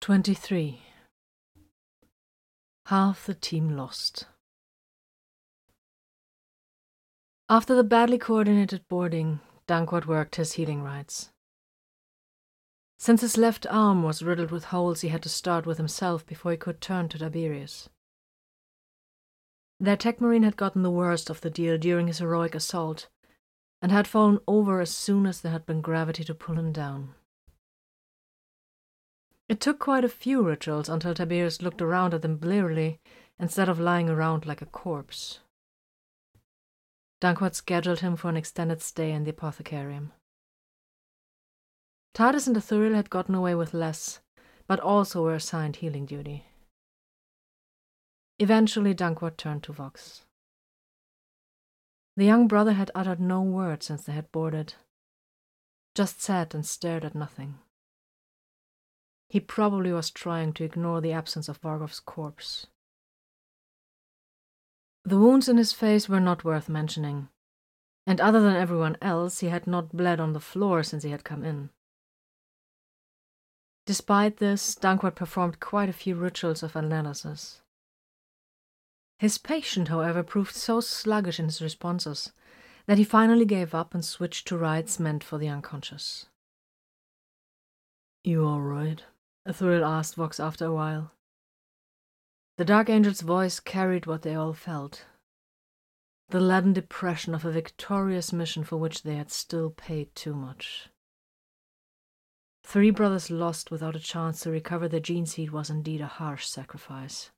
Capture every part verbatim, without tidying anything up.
twenty-three. Half the team lost. After the badly coordinated boarding, Dankwart worked his healing rites. Since his left arm was riddled with holes, he had to start with himself before he could turn to Tiberius. Their tech marine had gotten the worst of the deal during his heroic assault, and had fallen over as soon as there had been gravity to pull him down. It took quite a few rituals until Tiberius looked around at them blearily instead of lying around like a corpse. Dankwart scheduled him for an extended stay in the apothecarium. Titus and Ithuriel had gotten away with less, but also were assigned healing duty. Eventually, Dankwart turned to Vox. The young brother had uttered no word since they had boarded, just sat and stared at nothing. He probably was trying to ignore the absence of Vargov's corpse. The wounds in his face were not worth mentioning, and other than everyone else, he had not bled on the floor since he had come in. Despite this, Dankwart performed quite a few rituals of analysis. His patient, however, proved so sluggish in his responses that he finally gave up and switched to rites meant for the unconscious. "You all right?" Ithuriel asked Vox after a while. The Dark Angel's voice carried what they all felt, the leaden depression of a victorious mission for which they had still paid too much. Three brothers lost without a chance to recover their gene seed was indeed a harsh sacrifice.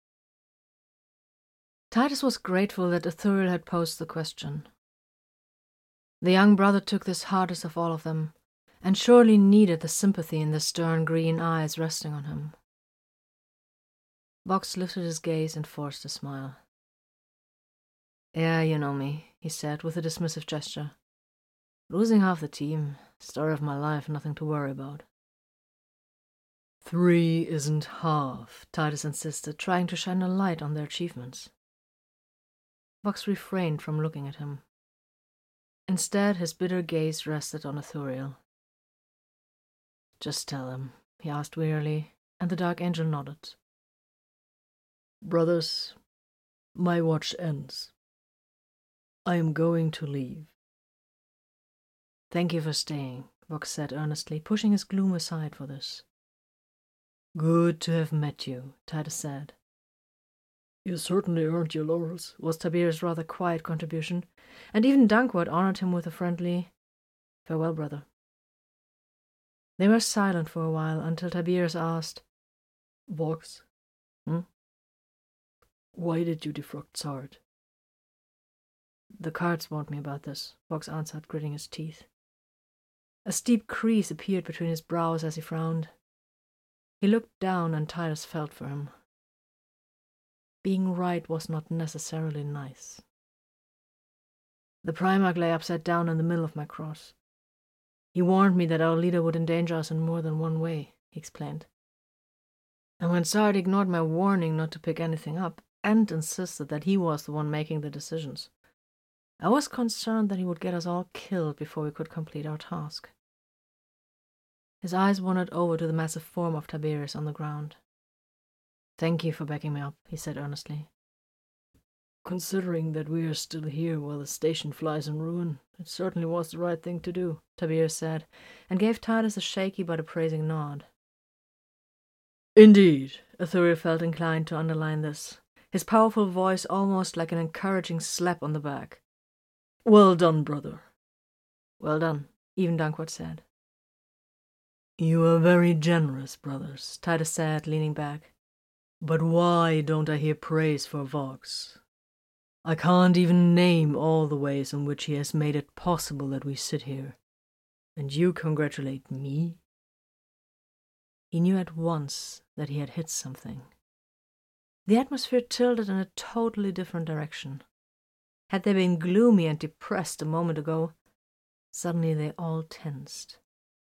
Titus was grateful that Ithuriel had posed the question. The young brother took this hardest of all of them, and surely needed the sympathy in the stern green eyes resting on him. Vox lifted his gaze and forced a smile. "Yeah, you know me," he said with a dismissive gesture. "Losing half the team, story of my life, nothing to worry about." "Three isn't half," Titus insisted, trying to shine a light on their achievements. Vox refrained from looking at him. Instead, his bitter gaze rested on Ithuriel. "Just tell him," he asked wearily, and the Dark Angel nodded. "Brothers, my watch ends. I am going to leave." "Thank you for staying," Vox said earnestly, pushing his gloom aside for this. "Good to have met you," Titus said. "You certainly earned your laurels," was Tiberius' rather quiet contribution, and even Dankwart honored him with a friendly, "Farewell, brother." They were silent for a while until Tiberius asked, "Vox, hmm? Why did you defrock Zard?" "The cards warned me about this," Vox answered, gritting his teeth. A steep crease appeared between his brows as he frowned. He looked down, and Titus felt for him. Being right was not necessarily nice. "The Primarch lay upside down in the middle of my cross. He warned me that our leader would endanger us in more than one way," he explained. "And when Zard ignored my warning not to pick anything up, and insisted that he was the one making the decisions, I was concerned that he would get us all killed before we could complete our task." His eyes wandered over to the massive form of Tiberius on the ground. "Thank you for backing me up," he said earnestly. "Considering that we are still here while the station flies in ruin, it certainly was the right thing to do," Tiberius said, and gave Titus a shaky but appraising nod. "Indeed," Ithuriel felt inclined to underline this, his powerful voice almost like an encouraging slap on the back. "Well done, brother." "Well done," even Dankwart said. "You are very generous, brothers," Titus said, leaning back. "But why don't I hear praise for Vox? I can't even name all the ways in which he has made it possible that we sit here. And you congratulate me?" He knew at once that he had hit something. The atmosphere tilted in a totally different direction. Had they been gloomy and depressed a moment ago, suddenly they all tensed.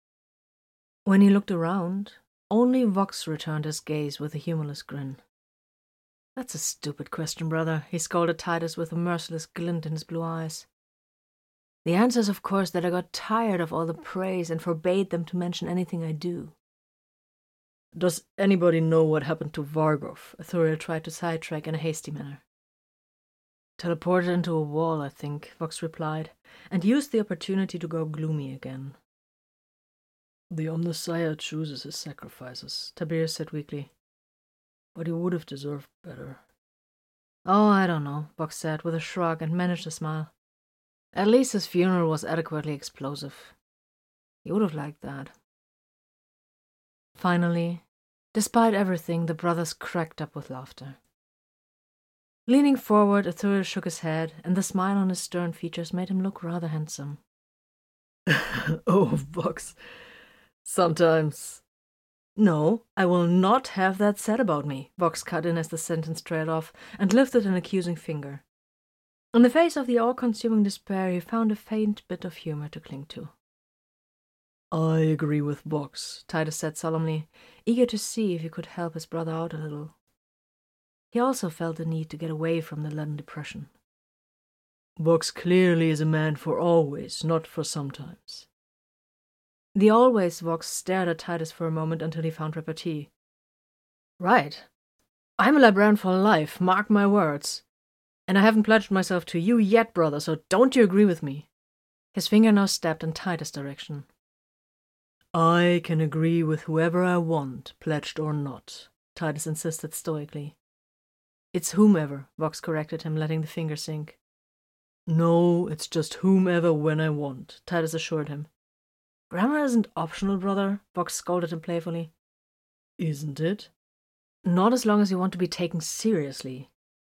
When he looked around, only Vox returned his gaze with a humorless grin. "That's a stupid question, brother," he scolded Titus with a merciless glint in his blue eyes. "The answer is, of course, that I got tired of all the praise and forbade them to mention anything I do." Does anybody know what happened to Vargov? Ithuriel tried to sidetrack in a hasty manner. Teleported into a wall, I think, Vox replied, and used the opportunity to go gloomy again. The Omnissiah chooses his sacrifices, Tiberius said weakly. But he would have deserved better. Oh, I don't know, Vox said with a shrug and managed a smile. At least his funeral was adequately explosive. He would have liked that. Finally, despite everything, the brothers cracked up with laughter. Leaning forward, Ithuriel shook his head, and the smile on his stern features made him look rather handsome. Oh, Vox. Sometimes. No, I will not have that said about me, Vox cut in as the sentence trailed off, and lifted an accusing finger. In the face of the all-consuming despair, he found a faint bit of humor to cling to. I agree with Vox, Titus said solemnly, eager to see if he could help his brother out a little. He also felt the need to get away from the leaden depression. Vox clearly is a man for always, not for sometimes. The always Vox stared at Titus for a moment until he found repartee. Right. I'm a librarian for life, mark my words. And I haven't pledged myself to you yet, brother, so don't you agree with me? His finger now stabbed in Titus' direction. I can agree with whoever I want, pledged or not, Titus insisted stoically. It's whomever, Vox corrected him, letting the finger sink. No, it's just whomever when I want, Titus assured him. Grammar isn't optional, brother, Vox scolded him playfully. Isn't it? Not as long as you want to be taken seriously.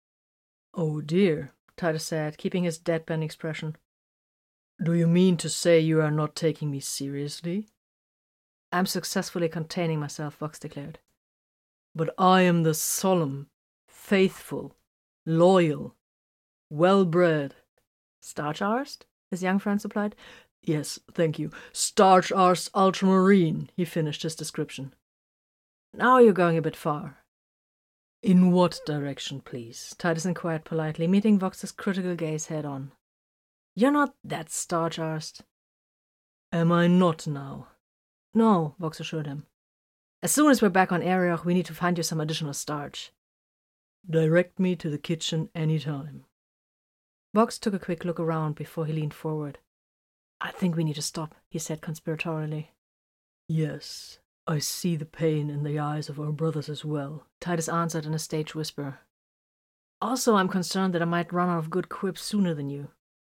Oh dear, Titus said, keeping his deadpan expression. Do you mean to say you are not taking me seriously? I'm successfully containing myself, Vox declared. But I am the solemn, faithful, loyal, well-bred. Starch-arsed? His young friend supplied. Yes, thank you. Starch-arsed ultramarine, he finished his description. Now you're going a bit far. In what direction, please? Titus inquired politely, meeting Vox's critical gaze head-on. You're not that starch-arsed. Am I not now? No, Vox assured him. As soon as we're back on Arioch, we need to find you some additional starch. Direct me to the kitchen any time. Vox took a quick look around before he leaned forward. I think we need to stop, he said conspiratorially. Yes, I see the pain in the eyes of our brothers as well, Titus answered in a stage whisper. Also, I'm concerned that I might run out of good quips sooner than you.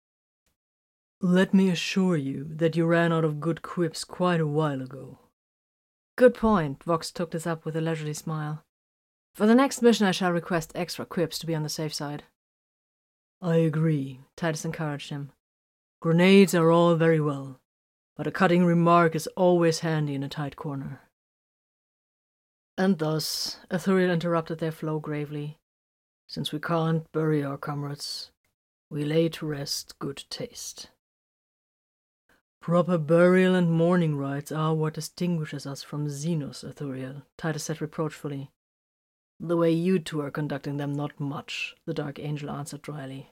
Let me assure you that you ran out of good quips quite a while ago. Good point, Vox took this up with a leisurely smile. For the next mission I shall request extra quips to be on the safe side. I agree, Titus encouraged him. Grenades are all very well, but a cutting remark is always handy in a tight corner. And thus, Ithuriel interrupted their flow gravely. Since we can't bury our comrades, we lay to rest good taste. Proper burial and mourning rites are what distinguishes us from Xenos, Ithuriel, Titus said reproachfully. The way you two are conducting them, not much, the Dark Angel answered dryly.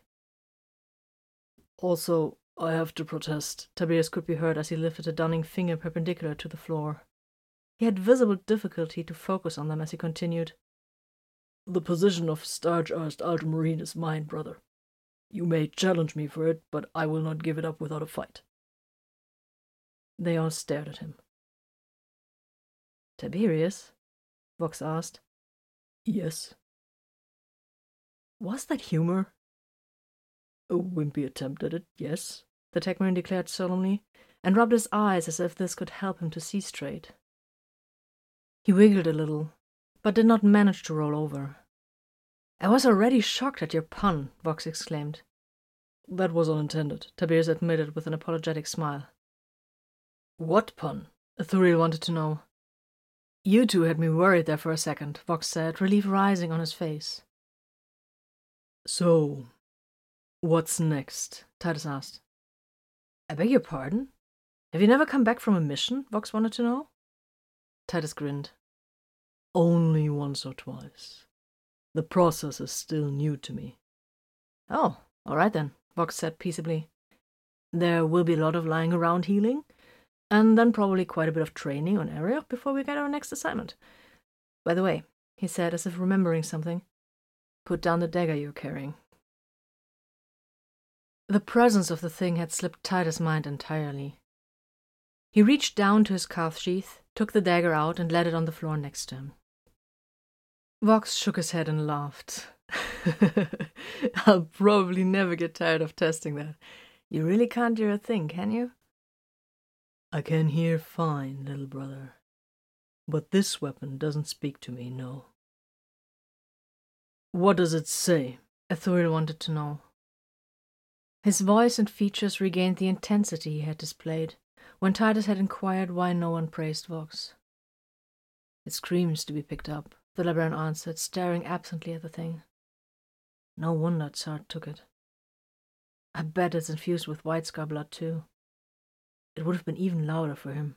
Also, I have to protest, Tiberius could be heard as he lifted a dunning finger perpendicular to the floor. He had visible difficulty to focus on them as he continued. The position of starch-arsed ultramarine is mine, brother. You may challenge me for it, but I will not give it up without a fight. They all stared at him. Tiberius? Vox asked. Yes. Was that humor? A wimpy attempt at it, yes, the Techmarine declared solemnly, and rubbed his eyes as if this could help him to see straight. He wiggled a little, but did not manage to roll over. I was already shocked at your pun, Vox exclaimed. That was unintended, Tiberius admitted with an apologetic smile. What pun? Ithuriel wanted to know. You two had me worried there for a second, Vox said, relief rising on his face. So, what's next? Titus asked. I beg your pardon? Have you never come back from a mission? Vox wanted to know. Titus grinned. Only once or twice. The process is still new to me. Oh, all right then, Vox said peaceably. There will be a lot of lying around healing, and then probably quite a bit of training on Arioch before we get our next assignment. By the way, he said, as if remembering something, put down the dagger you're carrying. The presence of the thing had slipped Titus' mind entirely. He reached down to his calf sheath, took the dagger out, and laid it on the floor next to him. Vox shook his head and laughed. I'll probably never get tired of testing that. You really can't hear a thing, can you? I can hear fine, little brother. But this weapon doesn't speak to me, no. What does it say? Ithuriel wanted to know. His voice and features regained the intensity he had displayed when Titus had inquired why no one praised Vox. It screams to be picked up, the librarian answered, staring absently at the thing. No wonder Tsar took it. I bet it's infused with White Scar blood, too. It would have been even louder for him.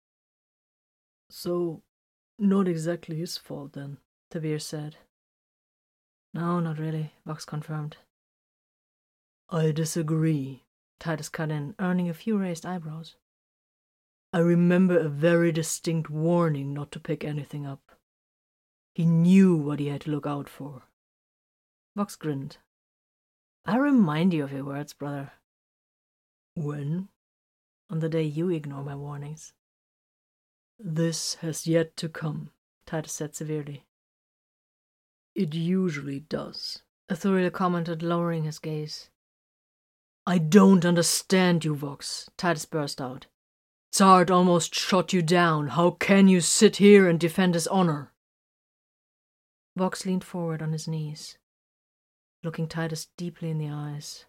So, not exactly his fault, then, Tavir said. No, not really, Vox confirmed. I disagree, Titus cut in, earning a few raised eyebrows. I remember a very distinct warning not to pick anything up. He knew what he had to look out for. Vox grinned. I remind you of your words, brother. When? On the day you ignore my warnings. This has yet to come, Titus said severely. It usually does, Ithuriel commented, lowering his gaze. I don't understand you, Vox, Titus burst out. Tsard almost shot you down. How can you sit here and defend his honor? Vox leaned forward on his knees, looking Titus deeply in the eyes.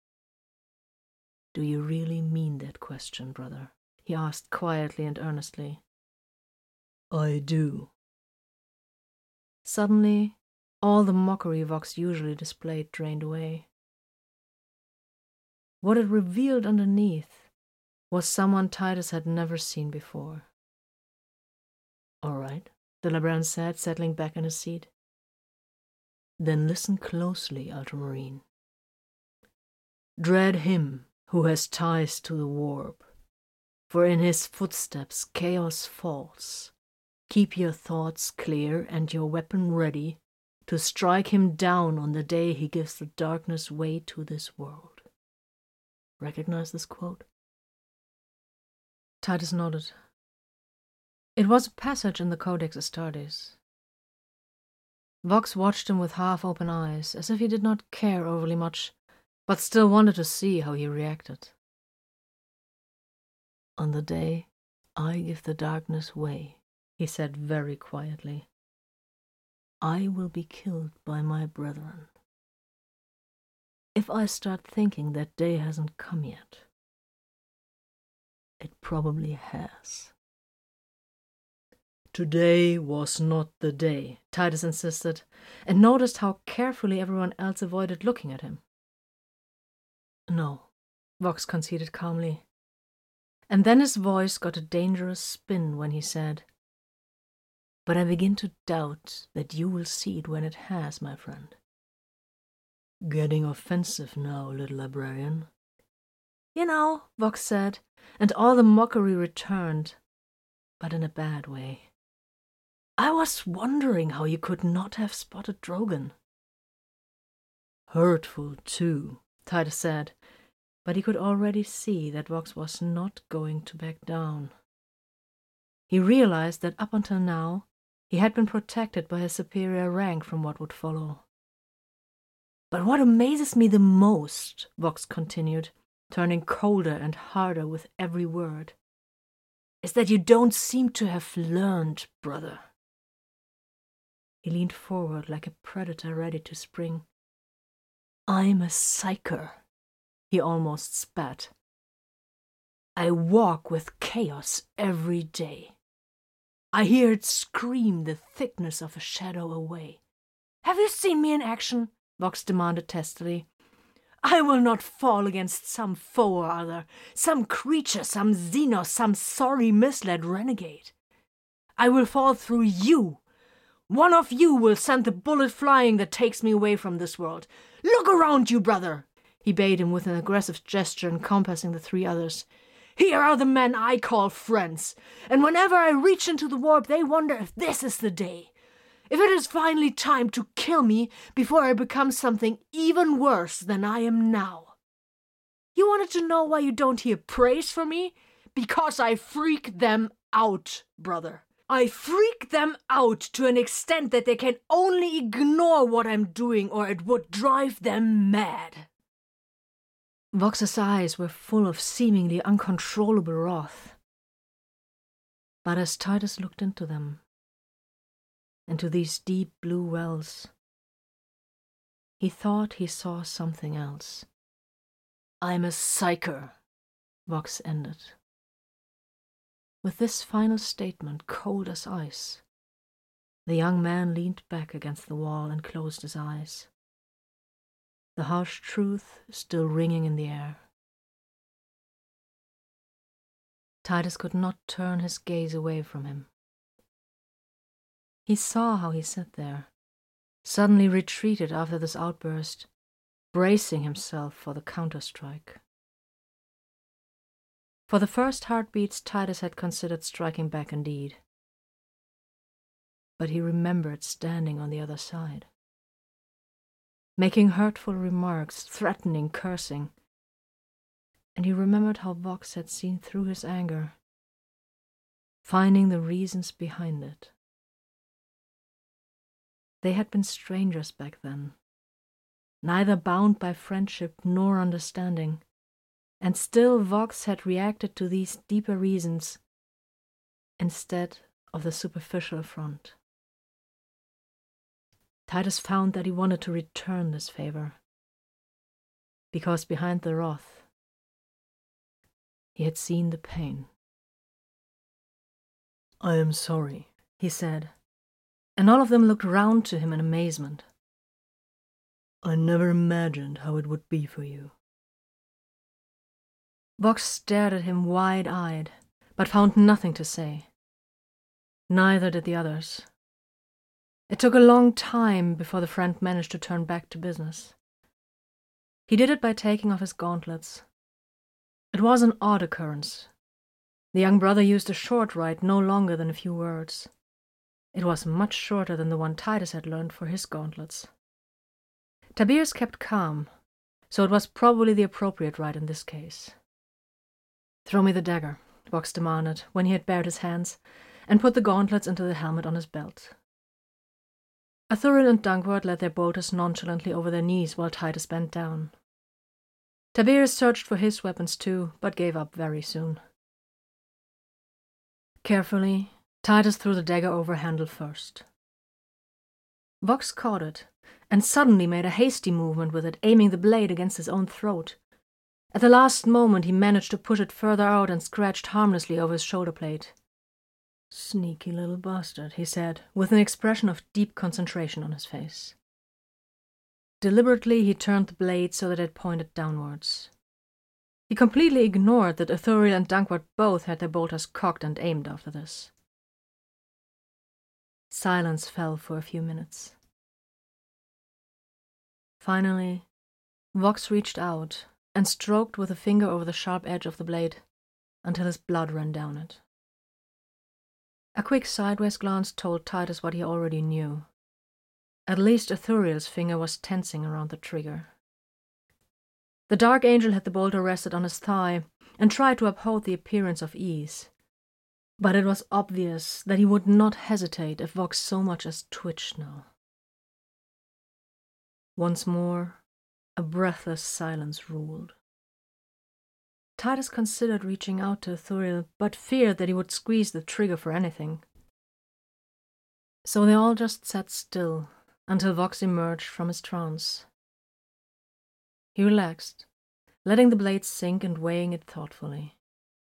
Do you really mean that question, brother? He asked quietly and earnestly. I do. Suddenly, all the mockery Vox usually displayed drained away. What it revealed underneath was someone Titus had never seen before. All right, the librarian said, settling back in his seat. Then listen closely, Ultramarine. Dread him who has ties to the warp, for in his footsteps chaos falls. Keep your thoughts clear and your weapon ready to strike him down on the day he gives the darkness way to this world. Recognize this quote? Titus nodded. It was a passage in the Codex Astartes. Vox watched him with half-open eyes, as if he did not care overly much, but still wanted to see how he reacted. On the day I give the darkness way, he said very quietly, I will be killed by my brethren. If I start thinking that day hasn't come yet, it probably has. Today was not the day, Titus insisted, and noticed how carefully everyone else avoided looking at him. No, Vox conceded calmly. And then his voice got a dangerous spin when he said, But I begin to doubt that you will see it when it has, my friend. Getting offensive now, little librarian. You know, Vox said, and all the mockery returned, but in a bad way. I was wondering how you could not have spotted Drogon. Hurtful, too, Titus said, but he could already see that Vox was not going to back down. He realized that up until now, he had been protected by his superior rank from what would follow. But what amazes me the most, Vox continued, turning colder and harder with every word, is that you don't seem to have learned, brother. He leaned forward like a predator ready to spring. I'm a psyker, he almost spat. I walk with chaos every day. I hear it scream the thickness of a shadow away. Have you seen me in action? Vox demanded testily. I will not fall against some foe or other, some creature, some Xenos, some sorry misled renegade. I will fall through you. One of you will send the bullet flying that takes me away from this world. Look around you, brother, he bade him with an aggressive gesture encompassing the three others. Here are the men I call friends, and whenever I reach into the warp, they wonder if this is the day. If it is finally time to kill me before I become something even worse than I am now. You wanted to know why you don't hear praise from me? Because I freak them out, brother. I freak them out to an extent that they can only ignore what I'm doing or it would drive them mad. Vox's eyes were full of seemingly uncontrollable wrath. But as Titus looked into them, into these deep blue wells, he thought he saw something else. I'm a psyker, Vox ended. With this final statement cold as ice, the young man leaned back against the wall and closed his eyes, the harsh truth still ringing in the air. Titus could not turn his gaze away from him. He saw how he sat there, suddenly retreated after this outburst, bracing himself for the counter-strike. For the first heartbeats, Titus had considered striking back indeed. But he remembered standing on the other side, making hurtful remarks, threatening, cursing. And he remembered how Vox had seen through his anger, finding the reasons behind it. They had been strangers back then, neither bound by friendship nor understanding, and still Vox had reacted to these deeper reasons instead of the superficial affront. Titus found that he wanted to return this favor, because behind the wrath, he had seen the pain. I am sorry, he said, and all of them looked round to him in amazement. I never imagined how it would be for you. Vox stared at him wide-eyed, but found nothing to say. Neither did the others. It took a long time before the friend managed to turn back to business. He did it by taking off his gauntlets. It was an odd occurrence. The young brother used a short rite no longer than a few words. It was much shorter than the one Titus had learned for his gauntlets. Tiberius kept calm, so it was probably the appropriate rite in this case. Throw me the dagger, Vox demanded, when he had bared his hands, and put the gauntlets into the helmet on his belt. Ithuriel and Dankwart let their bolters nonchalantly over their knees while Titus bent down. Tiberius searched for his weapons too, but gave up very soon. Carefully, Titus threw the dagger over handle first. Vox caught it, and suddenly made a hasty movement with it, aiming the blade against his own throat. At the last moment he managed to push it further out and scratched harmlessly over his shoulder plate. Sneaky little bastard, he said, with an expression of deep concentration on his face. Deliberately he turned the blade so that it pointed downwards. He completely ignored that Ithuriel and Dankwart both had their bolters cocked and aimed after this. Silence fell for a few minutes. Finally, Vox reached out and stroked with a finger over the sharp edge of the blade until his blood ran down it. A quick sideways glance told Titus what he already knew. At least Ithuriel's finger was tensing around the trigger. The Dark Angel had the bolter rested on his thigh and tried to uphold the appearance of ease. But it was obvious that he would not hesitate if Vox so much as twitched now. Once more, a breathless silence ruled. Titus considered reaching out to Ithuriel, but feared that he would squeeze the trigger for anything. So they all just sat still until Vox emerged from his trance. He relaxed, letting the blade sink and weighing it thoughtfully.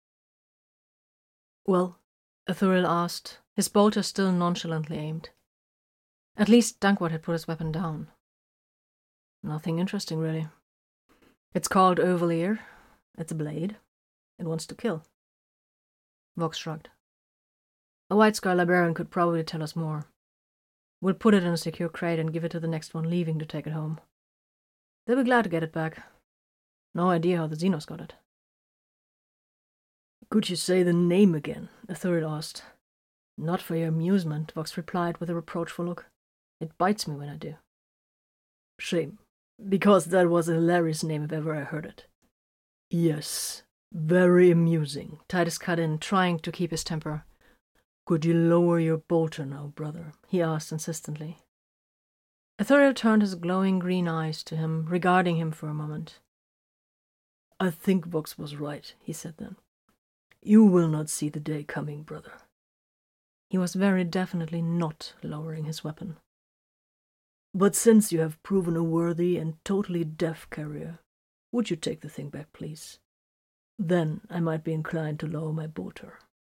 Well, Ithuriel asked, his bolter still nonchalantly aimed. At least Dankwart had put his weapon down. Nothing interesting, really. It's called Ovalier. It's a blade. It wants to kill. Vox shrugged. A White Scar librarian could probably tell us more. We'll put it in a secure crate and give it to the next one leaving to take it home. They'll be glad to get it back. No idea how the Xenos got it. Could you say the name again? Ithuriel asked. Not for your amusement, Vox replied with a reproachful look. It bites me when I do. Shame, because that was a hilarious name if ever I heard it. Yes, very amusing, Titus cut in, trying to keep his temper. Could you lower your bolter now, brother? He asked insistently. Ithuriel turned his glowing green eyes to him, regarding him for a moment. I think Vox was right, he said then. You will not see the day coming, brother. He was very definitely not lowering his weapon. But since you have proven a worthy and totally deaf carrier, would you take the thing back, please? Then I might be inclined to lower my bolter.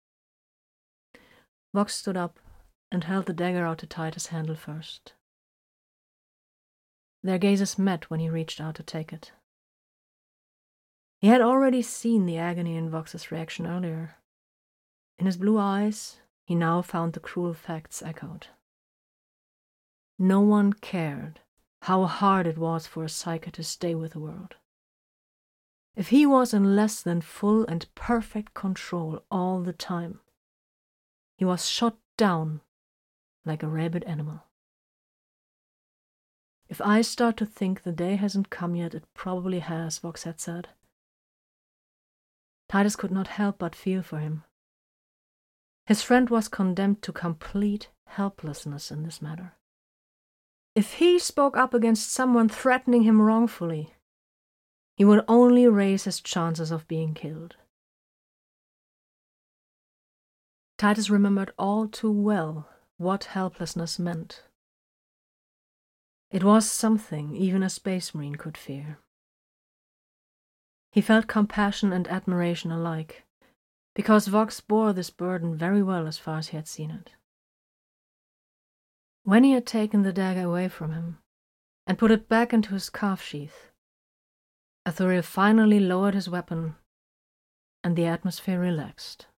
Vox stood up and held the dagger out to Titus' handle first. Their gazes met when he reached out to take it. He had already seen the agony in Vox's reaction earlier. In his blue eyes, he now found the cruel facts echoed. No one cared how hard it was for a psyker to stay with the world. If he was in less than full and perfect control all the time, he was shot down like a rabid animal. If I start to think the day hasn't come yet, it probably has, Vox had said. Titus could not help but feel for him. His friend was condemned to complete helplessness in this matter. If he spoke up against someone threatening him wrongfully, he would only raise his chances of being killed. Titus remembered all too well what helplessness meant. It was something even a space marine could fear. He felt compassion and admiration alike, because Vox bore this burden very well as far as he had seen it. When he had taken the dagger away from him and put it back into his calf sheath, Ithuriel finally lowered his weapon, and the atmosphere relaxed.